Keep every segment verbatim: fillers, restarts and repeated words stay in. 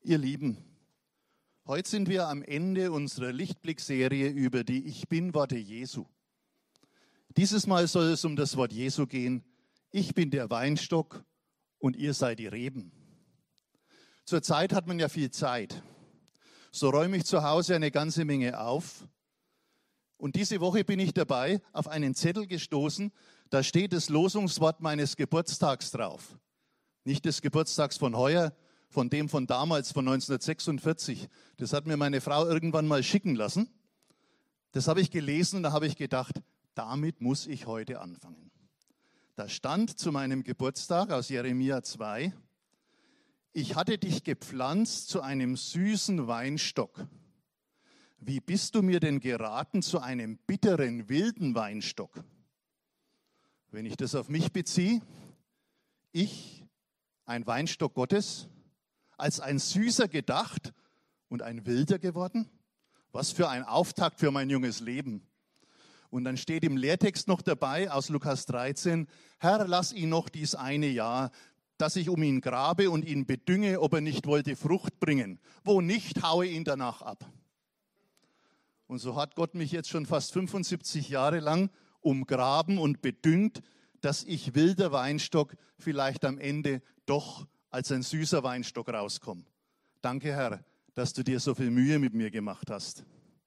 Ihr Lieben, heute sind wir am Ende unserer Lichtblick-Serie über die Ich Bin-Worte Jesu. Dieses Mal soll es um das Wort Jesu gehen. Ich bin der Weinstock und ihr seid die Reben. Zurzeit hat man ja viel Zeit. So räume ich zu Hause eine ganze Menge auf. Und diese Woche bin ich dabei auf einen Zettel gestoßen, da steht das Losungswort meines Geburtstags drauf. Nicht des Geburtstags von heuer, von dem von damals, von neunzehnhundertsechsundvierzig. Das hat mir meine Frau irgendwann mal schicken lassen. Das habe ich gelesen und da habe ich gedacht, damit muss ich heute anfangen. Da stand zu meinem Geburtstag aus Jeremia zwei, ich hatte dich gepflanzt zu einem süßen Weinstock. Wie bist du mir denn geraten zu einem bitteren, wilden Weinstock? Wenn ich das auf mich beziehe, ich, ein Weinstock Gottes, als ein Süßer gedacht und ein Wilder geworden? Was für ein Auftakt für mein junges Leben. Und dann steht im Lehrtext noch dabei aus Lukas dreizehn, Herr, lass ihn noch dies eine Jahr, dass ich um ihn grabe und ihn bedünge, ob er nicht wollte Frucht bringen. Wo nicht, haue ihn danach ab. Und so hat Gott mich jetzt schon fast fünfundsiebzig Jahre lang umgraben und bedüngt, dass ich wilder Weinstock vielleicht am Ende doch als ein süßer Weinstock rauskomme. Danke, Herr, dass du dir so viel Mühe mit mir gemacht hast.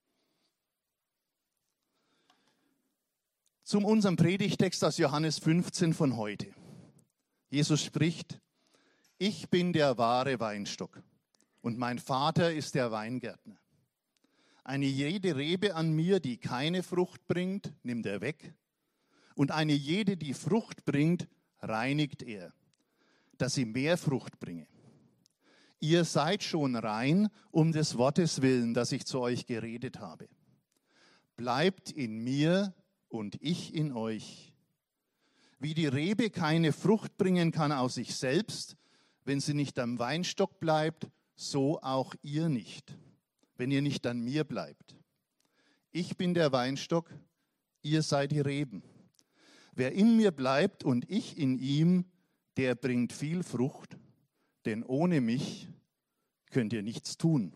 Zum unserem Predigtext aus Johannes fünfzehn von heute. Jesus spricht, ich bin der wahre Weinstock und mein Vater ist der Weingärtner. Eine jede Rebe an mir, die keine Frucht bringt, nimmt er weg. Und eine jede, die Frucht bringt, reinigt er, dass sie mehr Frucht bringe. Ihr seid schon rein um des Wortes willen, das ich zu euch geredet habe. Bleibt in mir und ich in euch. Wie die Rebe keine Frucht bringen kann aus sich selbst, wenn sie nicht am Weinstock bleibt, so auch ihr nicht, wenn ihr nicht an mir bleibt. Ich bin der Weinstock, ihr seid die Reben. Wer in mir bleibt und ich in ihm, der bringt viel Frucht, denn ohne mich könnt ihr nichts tun.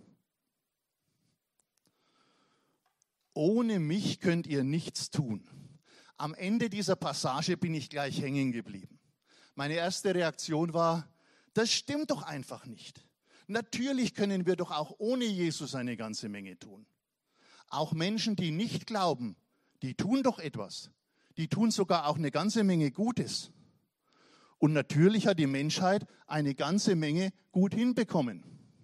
Ohne mich könnt ihr nichts tun. Am Ende dieser Passage bin ich gleich hängen geblieben. Meine erste Reaktion war, das stimmt doch einfach nicht. Natürlich können wir doch auch ohne Jesus eine ganze Menge tun. Auch Menschen, die nicht glauben, die tun doch etwas. Die tun sogar auch eine ganze Menge Gutes. Und natürlich hat die Menschheit eine ganze Menge gut hinbekommen.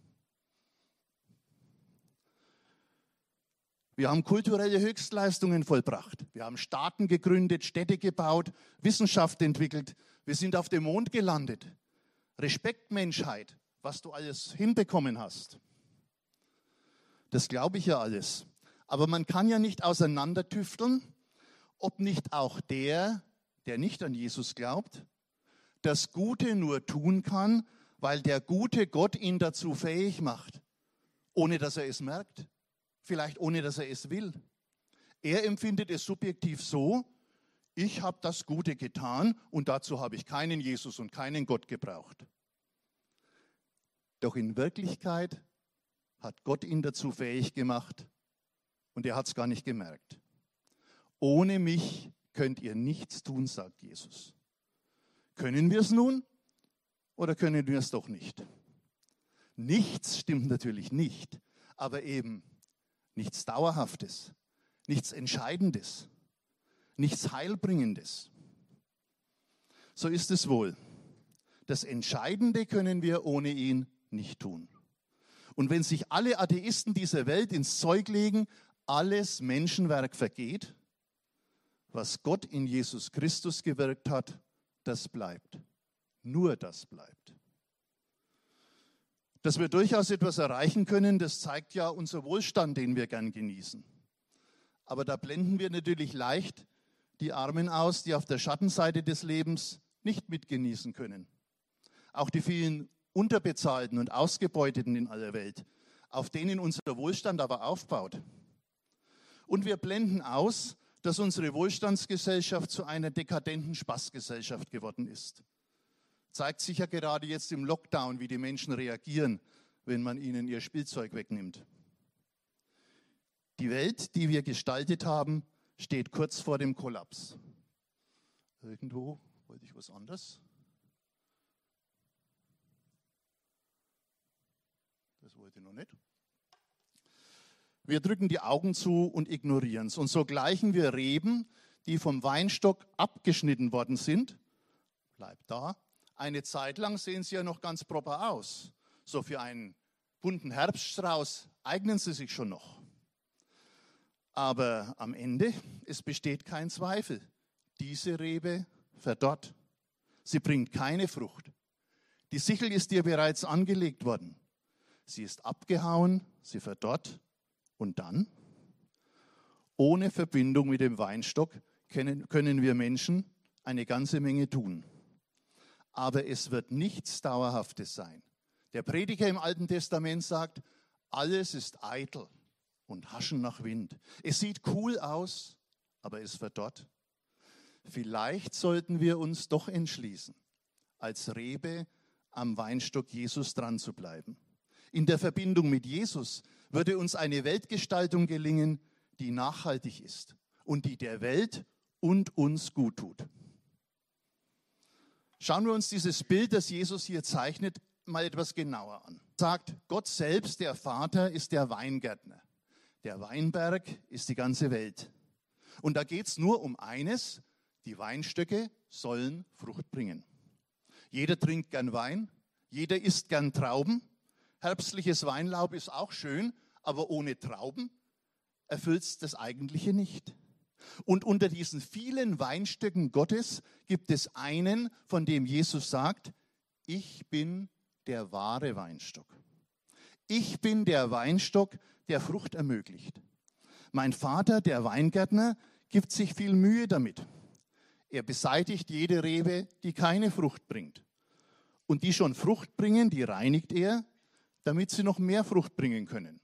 Wir haben kulturelle Höchstleistungen vollbracht. Wir haben Staaten gegründet, Städte gebaut, Wissenschaft entwickelt. Wir sind auf dem Mond gelandet. Respekt, Menschheit, was du alles hinbekommen hast. Das glaube ich ja alles. Aber man kann ja nicht auseinandertüfteln, ob nicht auch der, der nicht an Jesus glaubt, das Gute nur tun kann, weil der gute Gott ihn dazu fähig macht, ohne dass er es merkt. Vielleicht ohne, dass er es will. Er empfindet es subjektiv so, ich habe das Gute getan und dazu habe ich keinen Jesus und keinen Gott gebraucht. Doch in Wirklichkeit hat Gott ihn dazu fähig gemacht und er hat es gar nicht gemerkt. Ohne mich könnt ihr nichts tun, sagt Jesus. Können wir es nun oder können wir es doch nicht? Nichts stimmt natürlich nicht, aber eben nichts Dauerhaftes, nichts Entscheidendes, nichts Heilbringendes. So ist es wohl. Das Entscheidende können wir ohne ihn nicht tun. Und wenn sich alle Atheisten dieser Welt ins Zeug legen, alles Menschenwerk vergeht, was Gott in Jesus Christus gewirkt hat, das bleibt. Nur das bleibt. Dass wir durchaus etwas erreichen können, das zeigt ja unser Wohlstand, den wir gern genießen. Aber da blenden wir natürlich leicht die Armen aus, die auf der Schattenseite des Lebens nicht mitgenießen können. Auch die vielen Unterbezahlten und Ausgebeuteten in aller Welt, auf denen unser Wohlstand aber aufbaut. Und wir blenden aus, dass unsere Wohlstandsgesellschaft zu einer dekadenten Spaßgesellschaft geworden ist. Zeigt sich ja gerade jetzt im Lockdown, wie die Menschen reagieren, wenn man ihnen ihr Spielzeug wegnimmt. Die Welt, die wir gestaltet haben, steht kurz vor dem Kollaps. Irgendwo wollte ich was anderes. Das wollte ich noch nicht. Wir drücken die Augen zu und ignorieren es. Und so gleichen wir Reben, die vom Weinstock abgeschnitten worden sind. Bleibt da. Eine Zeit lang sehen sie ja noch ganz proper aus. So für einen bunten Herbststrauß eignen sie sich schon noch. Aber am Ende, es besteht kein Zweifel. Diese Rebe verdorrt. Sie bringt keine Frucht. Die Sichel ist ihr bereits angelegt worden. Sie ist abgehauen, sie verdorrt. Und dann, ohne Verbindung mit dem Weinstock, können, können wir Menschen eine ganze Menge tun. Aber es wird nichts Dauerhaftes sein. Der Prediger im Alten Testament sagt, alles ist eitel und haschen nach Wind. Es sieht cool aus, aber es verdorrt. Vielleicht sollten wir uns doch entschließen, als Rebe am Weinstock Jesus dran zu bleiben. In der Verbindung mit Jesus würde uns eine Weltgestaltung gelingen, die nachhaltig ist und die der Welt und uns gut tut. Schauen wir uns dieses Bild, das Jesus hier zeichnet, mal etwas genauer an. Er sagt, Gott selbst, der Vater, ist der Weingärtner. Der Weinberg ist die ganze Welt. Und da geht es nur um eines, die Weinstöcke sollen Frucht bringen. Jeder trinkt gern Wein, jeder isst gern Trauben. Herbstliches Weinlaub ist auch schön, aber ohne Trauben erfüllt es das Eigentliche nicht. Und unter diesen vielen Weinstöcken Gottes gibt es einen, von dem Jesus sagt, ich bin der wahre Weinstock. Ich bin der Weinstock, der Frucht ermöglicht. Mein Vater, der Weingärtner, gibt sich viel Mühe damit. Er beseitigt jede Rebe, die keine Frucht bringt. Und die schon Frucht bringen, die reinigt er, damit sie noch mehr Frucht bringen können.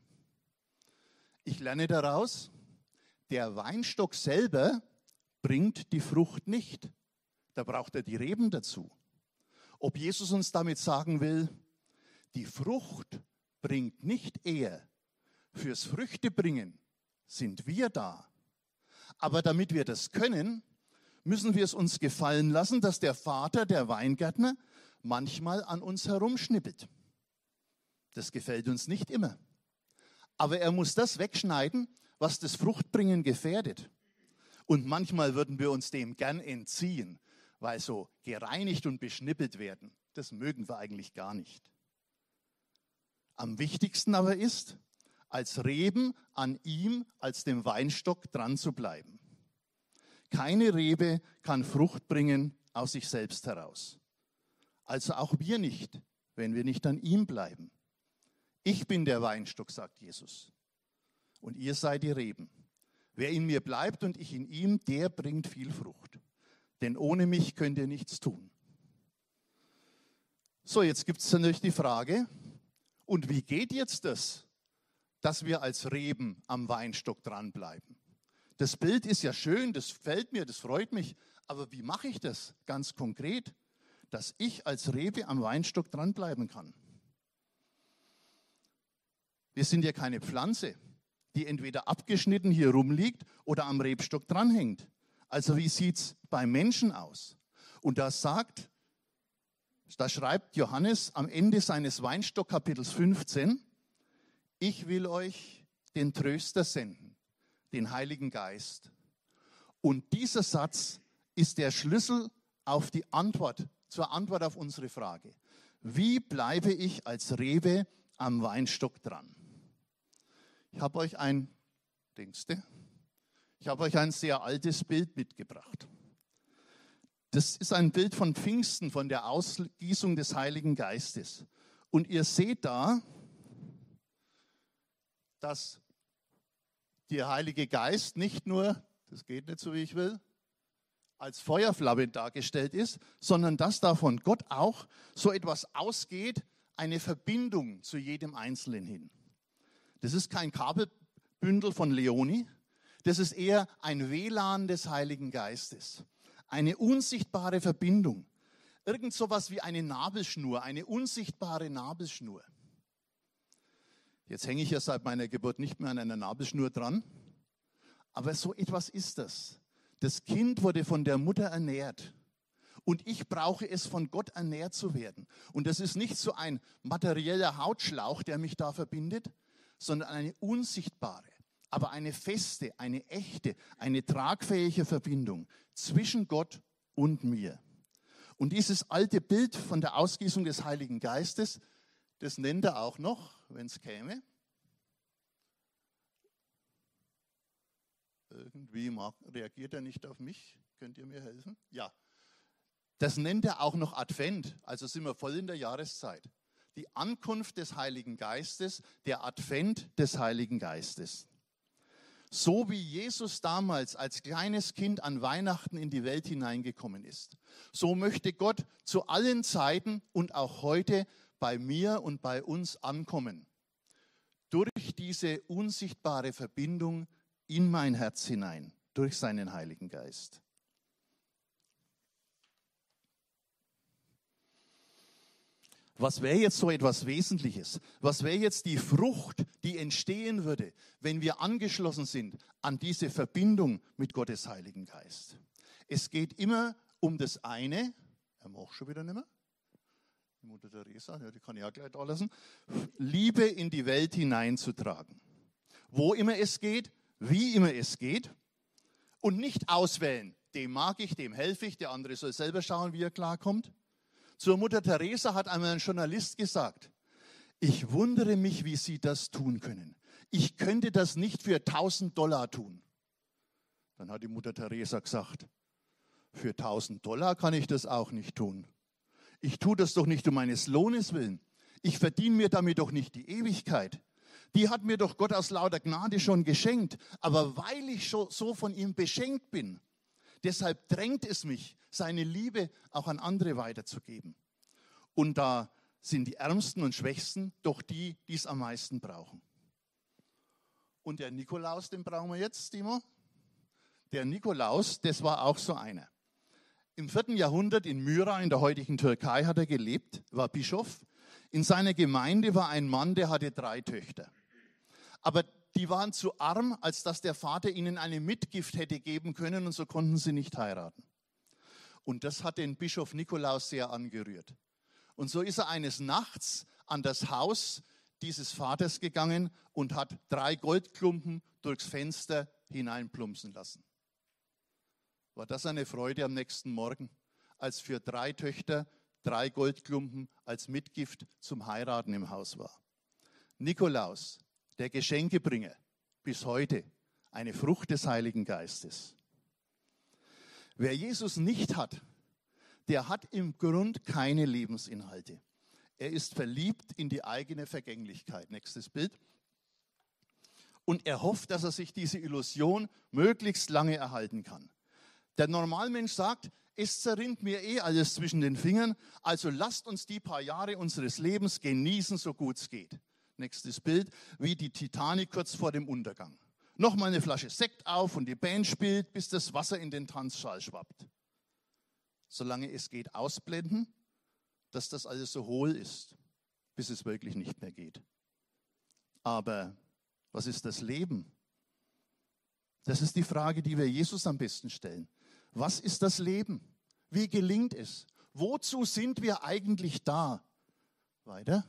Ich lerne daraus, der Weinstock selber bringt die Frucht nicht. Da braucht er die Reben dazu. Ob Jesus uns damit sagen will, die Frucht bringt nicht er. Fürs Früchtebringen sind wir da. Aber damit wir das können, müssen wir es uns gefallen lassen, dass der Vater, der Weingärtner, manchmal an uns herumschnippelt. Das gefällt uns nicht immer. Aber er muss das wegschneiden, was das Fruchtbringen gefährdet. Und manchmal würden wir uns dem gern entziehen, weil so gereinigt und beschnippelt werden, das mögen wir eigentlich gar nicht. Am wichtigsten aber ist, als Reben an ihm, als dem Weinstock dran zu bleiben. Keine Rebe kann Frucht bringen aus sich selbst heraus. Also auch wir nicht, wenn wir nicht an ihm bleiben. Ich bin der Weinstock, sagt Jesus. Und ihr seid die Reben. Wer in mir bleibt und ich in ihm, der bringt viel Frucht. Denn ohne mich könnt ihr nichts tun. So, jetzt gibt es natürlich die Frage, und wie geht jetzt das, dass wir als Reben am Weinstock dranbleiben? Das Bild ist ja schön, das gefällt mir, das freut mich, aber wie mache ich das ganz konkret, dass ich als Rebe am Weinstock dranbleiben kann? Wir sind ja keine Pflanze, die entweder abgeschnitten hier rumliegt oder am Rebstock dranhängt. Also wie sieht es beim Menschen aus? Und da sagt, da schreibt Johannes am Ende seines Weinstock-Kapitels fünfzehn, ich will euch den Tröster senden, den Heiligen Geist. Und dieser Satz ist der Schlüssel auf die Antwort, zur Antwort auf unsere Frage. Wie bleibe ich als Rebe am Weinstock dran? Ich habe euch ein, denkst du? Ich habe euch ein sehr altes Bild mitgebracht. Das ist ein Bild von Pfingsten, von der Ausgießung des Heiligen Geistes. Und ihr seht da, dass der Heilige Geist nicht nur, das geht nicht so wie ich will, als Feuerflamme dargestellt ist, sondern dass da von Gott auch so etwas ausgeht, eine Verbindung zu jedem Einzelnen hin. Das ist kein Kabelbündel von Leoni, das ist eher ein W L A N des Heiligen Geistes. Eine unsichtbare Verbindung. Irgend sowas wie eine Nabelschnur, eine unsichtbare Nabelschnur. Jetzt hänge ich ja seit meiner Geburt nicht mehr an einer Nabelschnur dran. Aber so etwas ist das. Das Kind wurde von der Mutter ernährt. Und ich brauche es, von Gott ernährt zu werden. Und das ist nicht so ein materieller Hautschlauch, der mich da verbindet, sondern eine unsichtbare, aber eine feste, eine echte, eine tragfähige Verbindung zwischen Gott und mir. Und dieses alte Bild von der Ausgießung des Heiligen Geistes, das nennt er auch noch, wenn es käme. Irgendwie mag, reagiert er nicht auf mich. Könnt ihr mir helfen? Ja. Das nennt er auch noch Advent, also sind wir voll in der Jahreszeit. Die Ankunft des Heiligen Geistes, der Advent des Heiligen Geistes. So wie Jesus damals als kleines Kind an Weihnachten in die Welt hineingekommen ist, so möchte Gott zu allen Zeiten und auch heute bei mir und bei uns ankommen. Durch diese unsichtbare Verbindung in mein Herz hinein, durch seinen Heiligen Geist. Was wäre jetzt so etwas Wesentliches? Was wäre jetzt die Frucht, die entstehen würde, wenn wir angeschlossen sind an diese Verbindung mit Gottes Heiligen Geist? Es geht immer um das eine, er mag schon wieder nicht mehr, die Mutter Teresa, ja, die kann ich auch gleich da lassen, Liebe in die Welt hineinzutragen. Wo immer es geht, wie immer es geht und nicht auswählen, dem mag ich, dem helfe ich, der andere soll selber schauen, wie er klarkommt. Zur Mutter Teresa hat einmal ein Journalist gesagt, ich wundere mich, wie Sie das tun können. Ich könnte das nicht für tausend Dollar tun. Dann hat die Mutter Teresa gesagt, für tausend Dollar kann ich das auch nicht tun. Ich tue das doch nicht um meines Lohnes willen. Ich verdiene mir damit doch nicht die Ewigkeit. Die hat mir doch Gott aus lauter Gnade schon geschenkt. Aber weil ich schon so von ihm beschenkt bin, deshalb drängt es mich, seine Liebe auch an andere weiterzugeben. Und da sind die Ärmsten und Schwächsten doch die, die es am meisten brauchen. Und der Nikolaus, den brauchen wir jetzt, Timo. Der Nikolaus, das war auch so einer. Im vierten Jahrhundert in Myra in der heutigen Türkei hat er gelebt, war Bischof. In seiner Gemeinde war ein Mann, der hatte drei Töchter. Aber die waren zu arm, als dass der Vater ihnen eine Mitgift hätte geben können und so konnten sie nicht heiraten. Und das hat den Bischof Nikolaus sehr angerührt. Und so ist er eines Nachts an das Haus dieses Vaters gegangen und hat drei Goldklumpen durchs Fenster hineinplumpsen lassen. War das eine Freude am nächsten Morgen, als für drei Töchter drei Goldklumpen als Mitgift zum Heiraten im Haus war? Nikolaus, der Geschenkebringer, bis heute eine Frucht des Heiligen Geistes. Wer Jesus nicht hat, der hat im Grund keine Lebensinhalte. Er ist verliebt in die eigene Vergänglichkeit. Nächstes Bild. Und er hofft, dass er sich diese Illusion möglichst lange erhalten kann. Der Normalmensch sagt, es zerrinnt mir eh alles zwischen den Fingern, also lasst uns die paar Jahre unseres Lebens genießen, so gut es geht. Nächstes Bild, wie die Titanic kurz vor dem Untergang. Nochmal eine Flasche Sekt auf und die Band spielt, bis das Wasser in den Tanzschal schwappt. Solange es geht, ausblenden, dass das alles so hohl ist, bis es wirklich nicht mehr geht. Aber was ist das Leben? Das ist die Frage, die wir Jesus am besten stellen. Was ist das Leben? Wie gelingt es? Wozu sind wir eigentlich da? Weiter.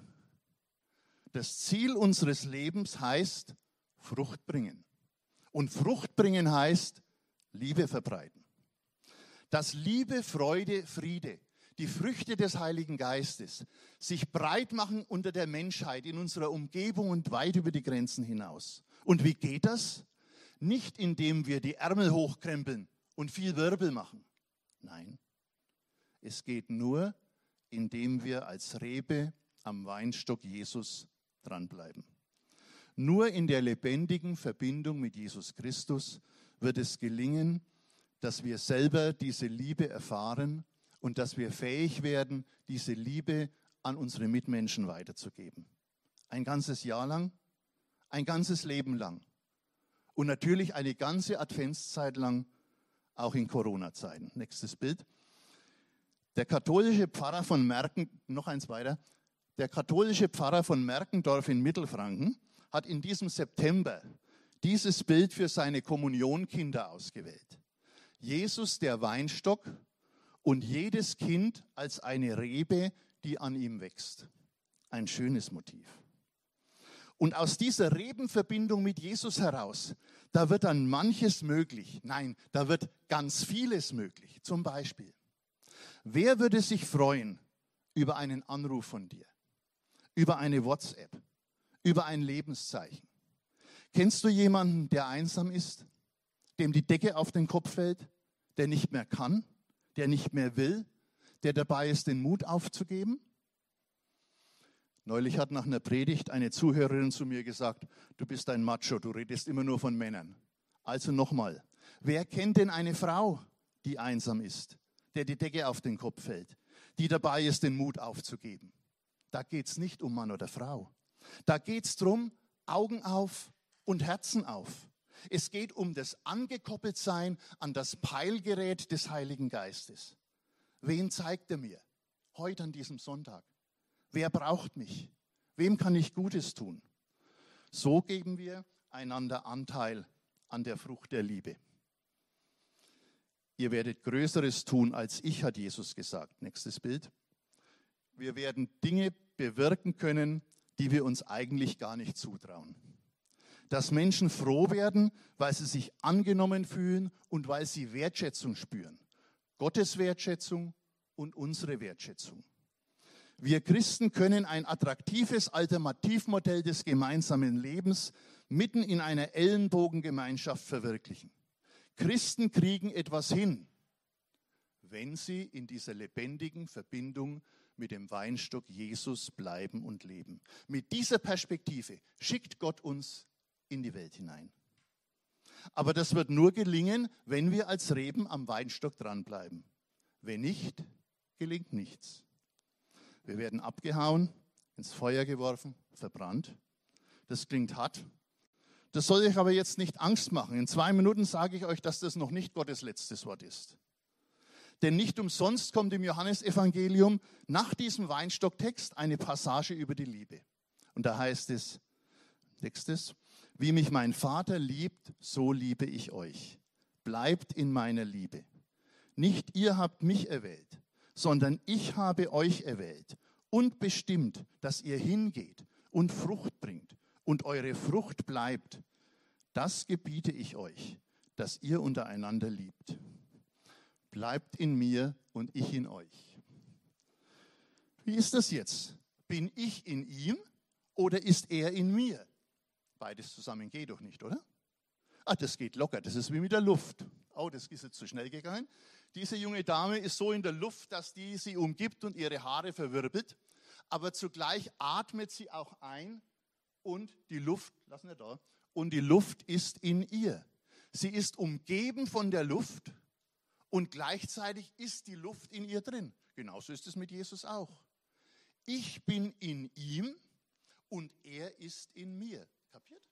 Das Ziel unseres Lebens heißt Frucht bringen. Und Frucht bringen heißt Liebe verbreiten. Dass Liebe, Freude, Friede, die Früchte des Heiligen Geistes, sich breit machen unter der Menschheit, in unserer Umgebung und weit über die Grenzen hinaus. Und wie geht das? Nicht indem wir die Ärmel hochkrempeln und viel Wirbel machen. Nein, es geht nur, indem wir als Rebe am Weinstock Jesus dranbleiben. Nur in der lebendigen Verbindung mit Jesus Christus wird es gelingen, dass wir selber diese Liebe erfahren und dass wir fähig werden, diese Liebe an unsere Mitmenschen weiterzugeben. Ein ganzes Jahr lang, ein ganzes Leben lang und natürlich eine ganze Adventszeit lang, auch in Corona-Zeiten. Nächstes Bild. Der katholische Pfarrer von Merken, noch eins weiter, der katholische Pfarrer von Merkendorf in Mittelfranken hat in diesem September dieses Bild für seine Kommunionkinder ausgewählt. Jesus, der Weinstock, und jedes Kind als eine Rebe, die an ihm wächst. Ein schönes Motiv. Und aus dieser Rebenverbindung mit Jesus heraus, da wird dann manches möglich. Nein, da wird ganz vieles möglich. Zum Beispiel, wer würde sich freuen über einen Anruf von dir, über eine WhatsApp, über ein Lebenszeichen? Kennst du jemanden, der einsam ist, dem die Decke auf den Kopf fällt, der nicht mehr kann, der nicht mehr will, der dabei ist, den Mut aufzugeben? Neulich hat nach einer Predigt eine Zuhörerin zu mir gesagt, du bist ein Macho, du redest immer nur von Männern. Also nochmal, wer kennt denn eine Frau, die einsam ist, der die Decke auf den Kopf fällt, die dabei ist, den Mut aufzugeben? Da geht es nicht um Mann oder Frau. Da geht es darum, Augen auf und Herzen auf. Es geht um das Angekoppeltsein an das Peilgerät des Heiligen Geistes. Wen zeigt er mir heute an diesem Sonntag? Wer braucht mich? Wem kann ich Gutes tun? So geben wir einander Anteil an der Frucht der Liebe. Ihr werdet Größeres tun als ich, hat Jesus gesagt. Nächstes Bild. Wir werden Dinge bewirken können, die wir uns eigentlich gar nicht zutrauen. Dass Menschen froh werden, weil sie sich angenommen fühlen und weil sie Wertschätzung spüren. Gottes Wertschätzung und unsere Wertschätzung. Wir Christen können ein attraktives Alternativmodell des gemeinsamen Lebens mitten in einer Ellenbogengemeinschaft verwirklichen. Christen kriegen etwas hin, wenn sie in dieser lebendigen Verbindung mit dem Weinstock Jesus bleiben und leben. Mit dieser Perspektive schickt Gott uns in die Welt hinein. Aber das wird nur gelingen, wenn wir als Reben am Weinstock dranbleiben. Wenn nicht, gelingt nichts. Wir werden abgehauen, ins Feuer geworfen, verbrannt. Das klingt hart. Das soll euch aber jetzt nicht Angst machen. In zwei Minuten sage ich euch, dass das noch nicht Gottes letztes Wort ist. Denn nicht umsonst kommt im Johannesevangelium nach diesem Weinstocktext eine Passage über die Liebe. Und da heißt es, nächstes, wie mich mein Vater liebt, so liebe ich euch. Bleibt in meiner Liebe. Nicht ihr habt mich erwählt, sondern ich habe euch erwählt und bestimmt, dass ihr hingeht und Frucht bringt und eure Frucht bleibt. Das gebiete ich euch, dass ihr untereinander liebt. Bleibt in mir und ich in euch. Wie ist das jetzt? Bin ich in ihm oder ist er in mir? Beides zusammen geht doch nicht, oder? Ah, das geht locker, das ist wie mit der Luft. Oh, das ist jetzt zu schnell gegangen. Diese junge Dame ist so in der Luft, dass die sie umgibt und ihre Haare verwirbelt. Aber zugleich atmet sie auch ein und die Luft, lass nicht da, und die Luft ist in ihr. Sie ist umgeben von der Luft und gleichzeitig ist die Luft in ihr drin. Genauso ist es mit Jesus auch. Ich bin in ihm und er ist in mir. Kapiert?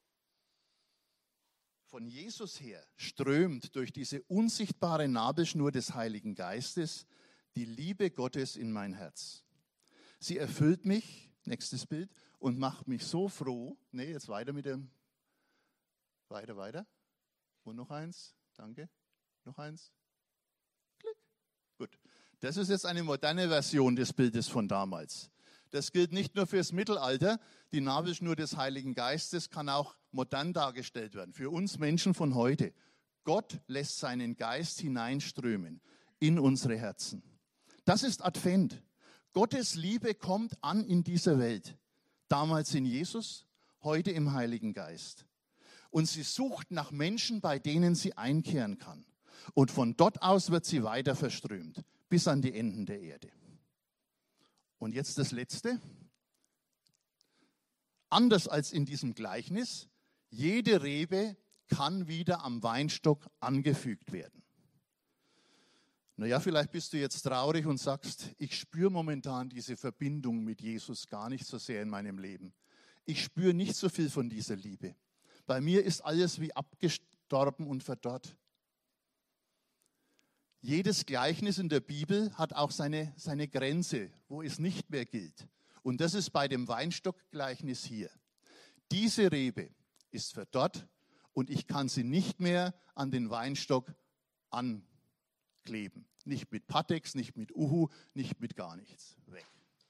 Von Jesus her strömt durch diese unsichtbare Nabelschnur des Heiligen Geistes die Liebe Gottes in mein Herz. Sie erfüllt mich, nächstes Bild, und macht mich so froh. Ne, jetzt weiter mit dem, weiter, weiter. Und noch eins, danke, noch eins. Klick. Gut, das ist jetzt eine moderne Version des Bildes von damals. Das gilt nicht nur fürs Mittelalter. Die Nabelschnur des Heiligen Geistes kann auch modern dargestellt werden. Für uns Menschen von heute. Gott lässt seinen Geist hineinströmen in unsere Herzen. Das ist Advent. Gottes Liebe kommt an in dieser Welt. Damals in Jesus, heute im Heiligen Geist. Und sie sucht nach Menschen, bei denen sie einkehren kann. Und von dort aus wird sie weiter verströmt, bis an die Enden der Erde. Und jetzt das Letzte. Anders als in diesem Gleichnis, jede Rebe kann wieder am Weinstock angefügt werden. Naja, vielleicht bist du jetzt traurig und sagst, ich spüre momentan diese Verbindung mit Jesus gar nicht so sehr in meinem Leben. Ich spüre nicht so viel von dieser Liebe. Bei mir ist alles wie abgestorben und verdorrt. Jedes Gleichnis in der Bibel hat auch seine, seine Grenze, wo es nicht mehr gilt. Und das ist bei dem Weinstockgleichnis hier. Diese Rebe ist verdorrt und ich kann sie nicht mehr an den Weinstock ankleben. Nicht mit Pateks, nicht mit Uhu, nicht mit gar nichts. Weg.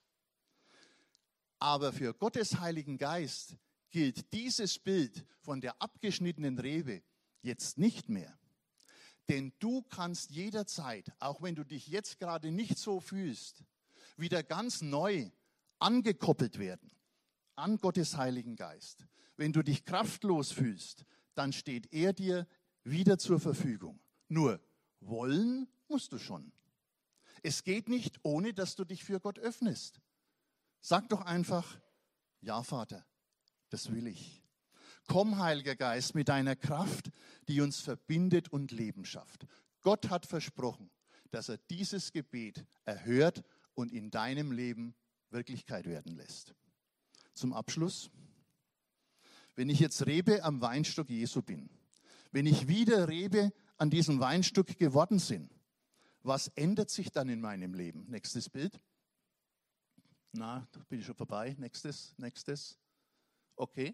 Aber für Gottes Heiligen Geist gilt dieses Bild von der abgeschnittenen Rebe jetzt nicht mehr. Denn du kannst jederzeit, auch wenn du dich jetzt gerade nicht so fühlst, wieder ganz neu angekoppelt werden an Gottes Heiligen Geist. Wenn du dich kraftlos fühlst, dann steht er dir wieder zur Verfügung. Nur wollen musst du schon. Es geht nicht, ohne dass du dich für Gott öffnest. Sag doch einfach, ja Vater, das will ich. Komm, Heiliger Geist, mit deiner Kraft, die uns verbindet und Leben schafft. Gott hat versprochen, dass er dieses Gebet erhört und in deinem Leben Wirklichkeit werden lässt. Zum Abschluss, wenn ich jetzt Rebe am Weinstock Jesu bin, wenn ich wieder Rebe an diesem Weinstock geworden bin, was ändert sich dann in meinem Leben? Nächstes Bild. Na, da bin ich schon vorbei. Nächstes, nächstes. Okay.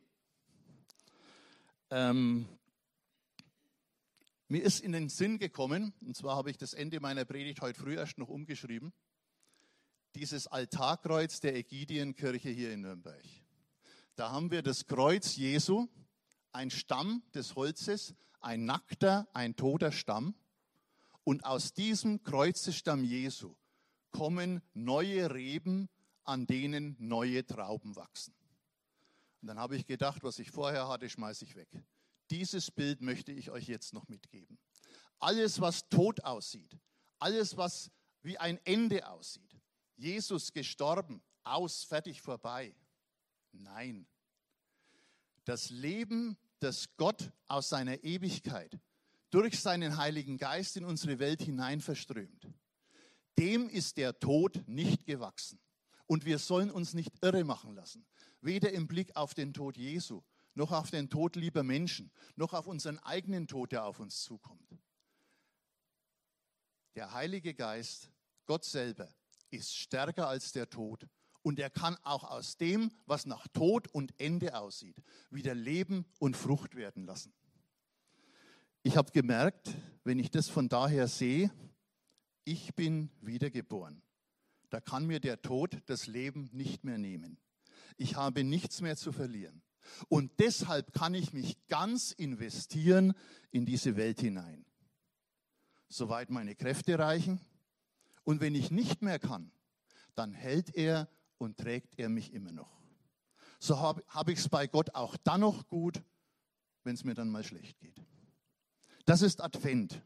Ähm, mir ist in den Sinn gekommen, und zwar habe ich das Ende meiner Predigt heute früh erst noch umgeschrieben, dieses Altarkreuz der Ägidienkirche hier in Nürnberg. Da haben wir das Kreuz Jesu, ein Stamm des Holzes, ein nackter, ein toter Stamm. Und aus diesem Kreuzestamm Jesu kommen neue Reben, an denen neue Trauben wachsen. Und dann habe ich gedacht, was ich vorher hatte, schmeiße ich weg. Dieses Bild möchte ich euch jetzt noch mitgeben. Alles, was tot aussieht, alles, was wie ein Ende aussieht, Jesus gestorben, aus, fertig, vorbei. Nein. Das Leben, das Gott aus seiner Ewigkeit durch seinen Heiligen Geist in unsere Welt hinein verströmt, dem ist der Tod nicht gewachsen. Und wir sollen uns nicht irre machen lassen, weder im Blick auf den Tod Jesu, noch auf den Tod lieber Menschen, noch auf unseren eigenen Tod, der auf uns zukommt. Der Heilige Geist, Gott selber, ist stärker als der Tod. Und er kann auch aus dem, was nach Tod und Ende aussieht, wieder Leben und Frucht werden lassen. Ich habe gemerkt, wenn ich das von daher sehe, ich bin wiedergeboren. Da kann mir der Tod das Leben nicht mehr nehmen. Ich habe nichts mehr zu verlieren. Und deshalb kann ich mich ganz investieren in diese Welt hinein. Soweit meine Kräfte reichen. Und wenn ich nicht mehr kann, dann hält er und trägt er mich immer noch. So habe hab ich es bei Gott auch dann noch gut, wenn es mir dann mal schlecht geht. Das ist Advent.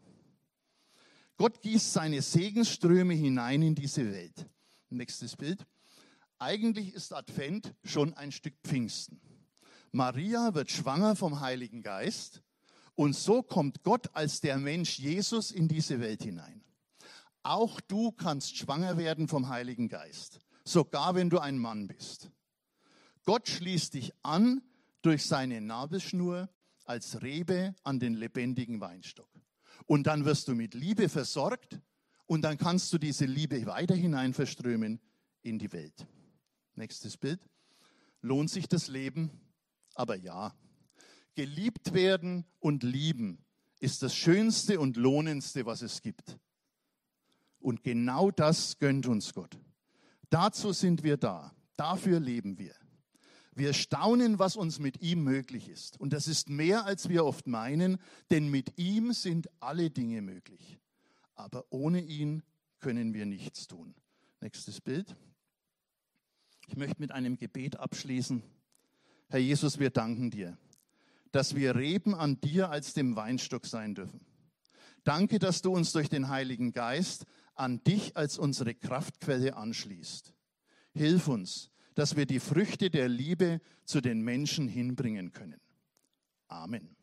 Gott gießt seine Segensströme hinein in diese Welt. Nächstes Bild. Eigentlich ist Advent schon ein Stück Pfingsten. Maria wird schwanger vom Heiligen Geist und so kommt Gott als der Mensch Jesus in diese Welt hinein. Auch du kannst schwanger werden vom Heiligen Geist, sogar wenn du ein Mann bist. Gott schließt dich an durch seine Nabelschnur als Rebe an den lebendigen Weinstock. Und dann wirst du mit Liebe versorgt und dann kannst du diese Liebe weiter hinein verströmen in die Welt. Nächstes Bild. Lohnt sich das Leben? Aber ja. Geliebt werden und lieben ist das Schönste und Lohnendste, was es gibt. Und genau das gönnt uns Gott. Dazu sind wir da. Dafür leben wir. Wir staunen, was uns mit ihm möglich ist. Und das ist mehr, als wir oft meinen, denn mit ihm sind alle Dinge möglich. Aber ohne ihn können wir nichts tun. Nächstes Bild. Ich möchte mit einem Gebet abschließen. Herr Jesus, wir danken dir, dass wir Reben an dir als dem Weinstock sein dürfen. Danke, dass du uns durch den Heiligen Geist an dich als unsere Kraftquelle anschließt. Hilf uns, dass wir die Früchte der Liebe zu den Menschen hinbringen können. Amen.